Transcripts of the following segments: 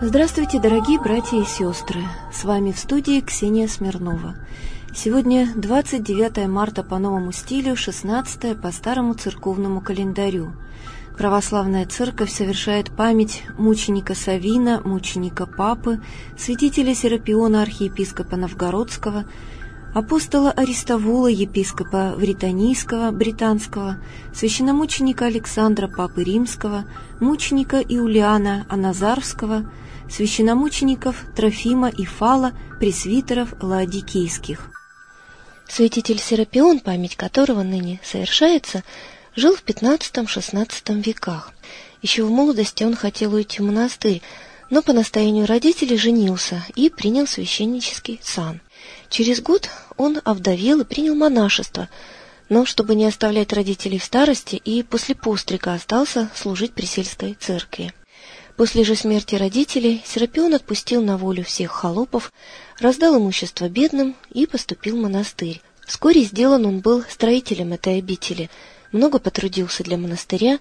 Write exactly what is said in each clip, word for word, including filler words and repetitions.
Здравствуйте, дорогие братья и сестры! С вами в студии Ксения Смирнова. Сегодня двадцать девятое марта по новому стилю, шестнадцатое по старому церковному календарю. Православная церковь совершает память мученика Савина, мученика Папы, святителя Серапиона, архиепископа Новгородского, апостола Аристовула, епископа Вританийского, британского, священномученика Александра, папы Римского, мученика Иулиана Аназарского, священномучеников Трофима и Фала, пресвитеров лаодикийских. Святитель Серапион, память которого ныне совершается, жил в пятнадцатом-шестнадцатом веках. Еще в молодости он хотел уйти в монастырь, но по настоянию родителей женился и принял священнический сан. Через год он овдовел и принял монашество, но, чтобы не оставлять родителей в старости, и после пострига остался служить при сельской церкви. После же смерти родителей Серапион отпустил на волю всех холопов, раздал имущество бедным и поступил в монастырь. Вскоре сделан он был строителем этой обители, много потрудился для монастыря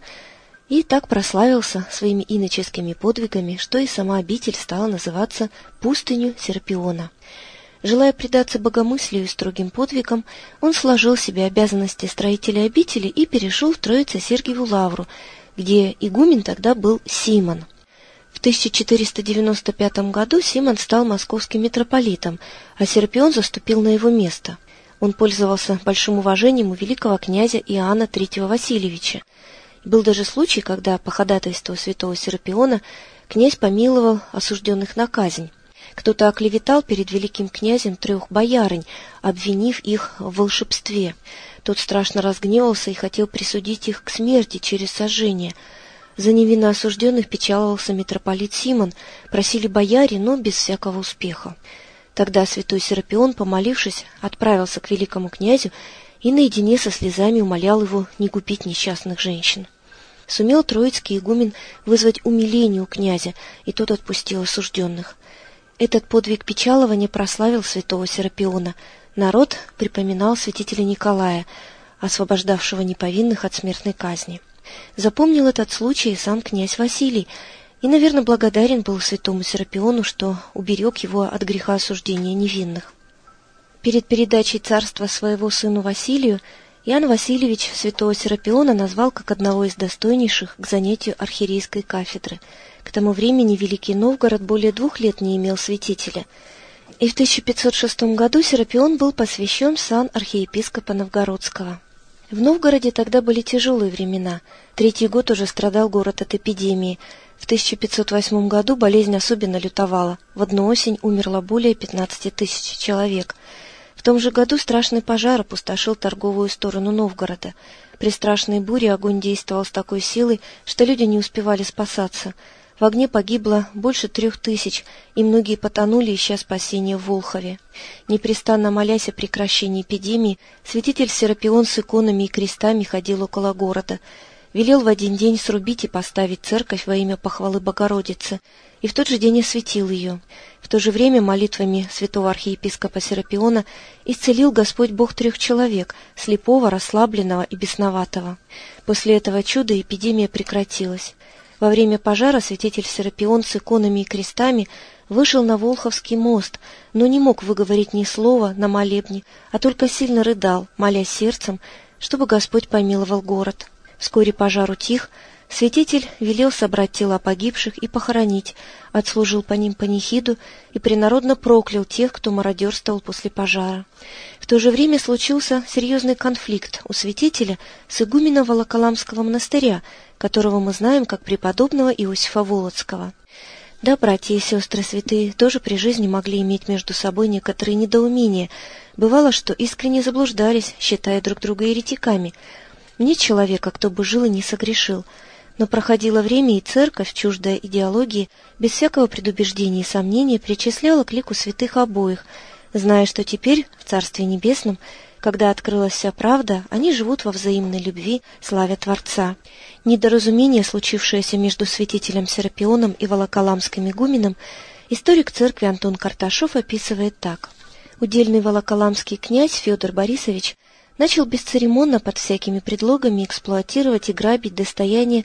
и так прославился своими иноческими подвигами, что и сама обитель стала называться пустынью Серапиона. Желая предаться богомыслию и строгим подвигам, он сложил себе обязанности строителя обители и перешел в Троице-Сергиеву лавру, где игумен тогда был Симон. В тысяча четыреста девяносто пятом году Симон стал московским митрополитом, а Серапион заступил на его место. Он пользовался большим уважением у великого князя Иоанна третьего Васильевича. Был даже случай, когда по ходатайству святого Серапиона князь помиловал осужденных на казнь. Кто-то оклеветал перед великим князем трех боярынь, обвинив их в волшебстве. Тот страшно разгневался и хотел присудить их к смерти через сожжение. За невинно осужденных печаловался митрополит Симон, просили бояре, но без всякого успеха. Тогда святой Серапион, помолившись, отправился к великому князю и наедине со слезами умолял его не губить несчастных женщин. Сумел троицкий игумен вызвать умиление у князя, и тот отпустил осужденных. Этот подвиг печалования прославил святого Серапиона. Народ припоминал святителя Николая, освобождавшего неповинных от смертной казни. Запомнил этот случай и сам князь Василий, и, наверное, благодарен был святому Серапиону, что уберег его от греха осуждения невинных. Перед передачей царства своего сыну Василию Иоанн Васильевич святого Серапиона назвал как одного из достойнейших к занятию архиерейской кафедры. К тому времени Великий Новгород более двух лет не имел святителя, и в тысяча пятьсот шестом году Серапион был посвящен в сан архиепископа Новгородского. В Новгороде тогда были тяжелые времена. Третий год уже страдал город от эпидемии. В тысяча пятьсот восьмом году болезнь особенно лютовала. В одну осень умерло более пятнадцати тысяч человек. В том же году страшный пожар опустошил торговую сторону Новгорода. При страшной буре огонь действовал с такой силой, что люди не успевали спасаться. В огне погибло больше трех тысяч, и многие потонули, ища спасения в Волхове. Непрестанно молясь о прекращении эпидемии, святитель Серапион с иконами и крестами ходил около города. Велел в один день срубить и поставить церковь во имя похвалы Богородицы, и в тот же день осветил ее. В то же время молитвами святого архиепископа Серапиона исцелил Господь Бог трех человек, слепого, расслабленного и бесноватого. После этого чуда эпидемия прекратилась. Во время пожара святитель Серапион с иконами и крестами вышел на Волховский мост, но не мог выговорить ни слова на молебне, а только сильно рыдал, молясь сердцем, чтобы Господь помиловал город. Вскоре пожар утих, святитель велел собрать тела погибших и похоронить, отслужил по ним панихиду и принародно проклял тех, кто мародерствовал после пожара. В то же время случился серьезный конфликт у святителя с игуменом Волоколамского монастыря, которого мы знаем как преподобного Иосифа Волоцкого. Да, братья и сестры святые тоже при жизни могли иметь между собой некоторые недоумения. Бывало, что искренне заблуждались, считая друг друга еретиками. Нет человека, кто бы жил и не согрешил. Но проходило время, и церковь, чуждая идеологии, без всякого предубеждения и сомнения, причисляла к лику святых обоих, зная, что теперь, в Царстве Небесном, когда открылась вся правда, они живут во взаимной любви, славя Творца. Недоразумение, случившееся между святителем Серапионом и Волоколамским игуменом, историк церкви Антон Карташов описывает так. Удельный волоколамский князь Федор Борисович начал бесцеремонно под всякими предлогами эксплуатировать и грабить достояние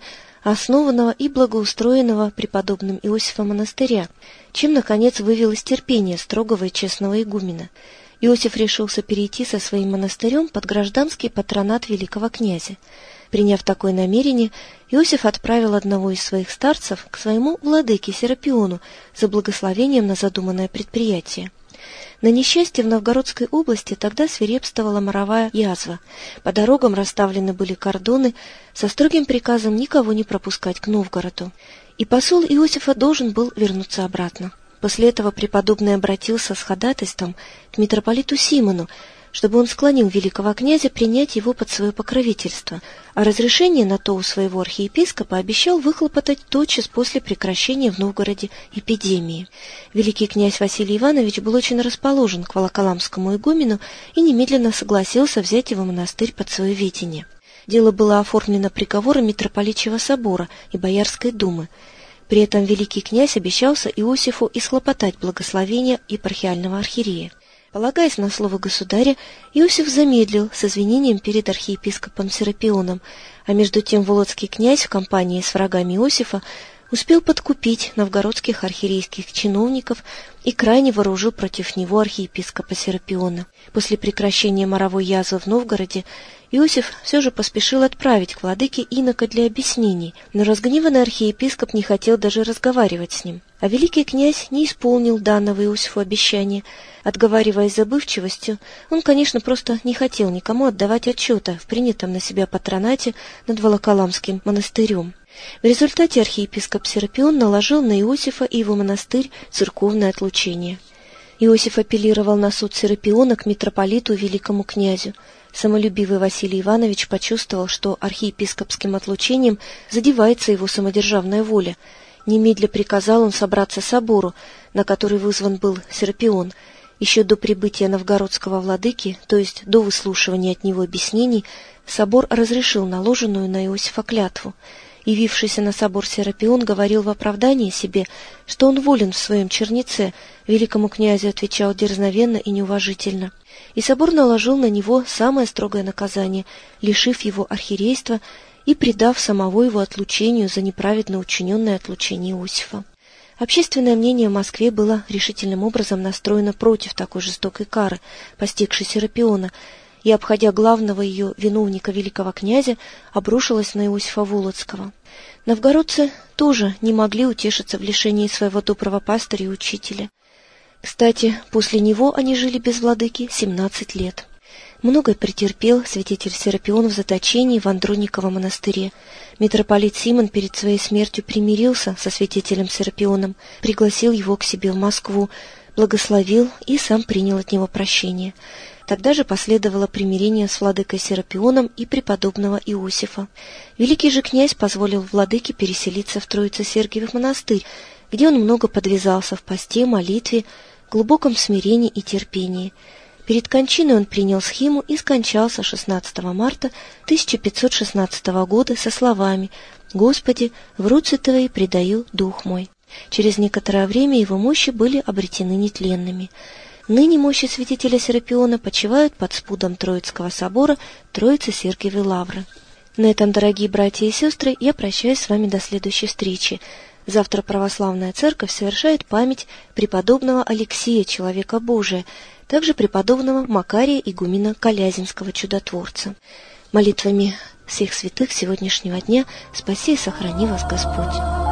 основанного и благоустроенного преподобным Иосифом монастыря, чем, наконец, вывелось терпение строгого и честного игумена. Иосиф решился перейти со своим монастырем под гражданский патронат великого князя. Приняв такое намерение, Иосиф отправил одного из своих старцев к своему владыке Серапиону за благословением на задуманное предприятие. На несчастье в Новгородской области тогда свирепствовала моровая язва. По дорогам расставлены были кордоны со строгим приказом никого не пропускать к Новгороду. И посол Иосифа должен был вернуться обратно. После этого преподобный обратился с ходатайством к митрополиту Симону, чтобы он склонил великого князя принять его под свое покровительство, а разрешение на то у своего архиепископа обещал выхлопотать тотчас после прекращения в Новгороде эпидемии. Великий князь Василий Иванович был очень расположен к волоколамскому игумену и немедленно согласился взять его монастырь под свое ведение. Дело было оформлено приговором митрополичьего собора и Боярской думы. При этом великий князь обещался Иосифу исхлопотать благословение епархиального архиерея. Полагаясь на слово государя, Иосиф замедлил с извинением перед архиепископом Серапионом, а между тем володский князь в компании с врагами Иосифа успел подкупить новгородских архиерейских чиновников и крайне вооружил против него архиепископа Серапиона. После прекращения моровой язвы в Новгороде Иосиф все же поспешил отправить к владыке инока для объяснений, но разгневанный архиепископ не хотел даже разговаривать с ним. А великий князь не исполнил данного Иосифу обещания. Отговариваясь забывчивостью, он, конечно, просто не хотел никому отдавать отчета в принятом на себя патронате над Волоколамским монастырем. В результате архиепископ Серапион наложил на Иосифа и его монастырь церковное отлучение. Иосиф апеллировал на суд Серапиона к митрополиту великому князю. Самолюбивый Василий Иванович почувствовал, что архиепископским отлучением задевается его самодержавная воля. Немедля приказал он собраться собору, на который вызван был Серапион. Еще до прибытия новгородского владыки, то есть до выслушивания от него объяснений, собор разрешил наложенную на Иосифа клятву. Явившийся на собор Серапион говорил в оправдании себе, что он волен в своем чернице, великому князю отвечал дерзновенно и неуважительно. И собор наложил на него самое строгое наказание, лишив его архиерейства и предав самого его отлучению за неправедно учиненное отлучение Иосифа. Общественное мнение в Москве было решительным образом настроено против такой жестокой кары, постигшей Серапиона, и, обходя главного ее виновника великого князя, обрушилась на Иосифа Володского. Новгородцы тоже не могли утешиться в лишении своего доброго пастыря и учителя. Кстати, после него они жили без владыки семнадцать лет. Многое претерпел святитель Серапион в заточении в Андрониковом монастыре. Митрополит Симон перед своей смертью примирился со святителем Серапионом, пригласил его к себе в Москву, благословил и сам принял от него прощение. Тогда же последовало примирение с владыкой Серапионом и преподобного Иосифа. Великий же князь позволил владыке переселиться в Троице-Сергиев монастырь, где он много подвязался в посте, молитве, глубоком смирении и терпении. Перед кончиной он принял схиму и скончался шестнадцатого марта тысяча пятьсот шестнадцатого года со словами «Господи, в руцы Твои предаю дух мой». Через некоторое время его мощи были обретены нетленными. Ныне мощи святителя Серапиона почивают под спудом Троицкого собора Троице-Сергиевой лавры. На этом, дорогие братья и сестры, я прощаюсь с вами до следующей встречи. Завтра православная церковь совершает память преподобного Алексия, человека Божия, также преподобного Макария игумена Колязинского чудотворца. Молитвами всех святых сегодняшнего дня спаси и сохрани вас Господь.